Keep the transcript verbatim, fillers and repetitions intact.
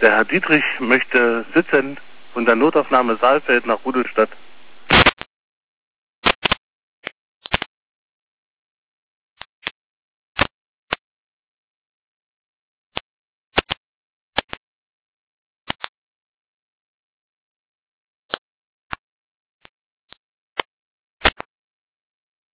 Der Herr Dietrich möchte sitzend von der Notaufnahme Saalfeld nach Rudolstadt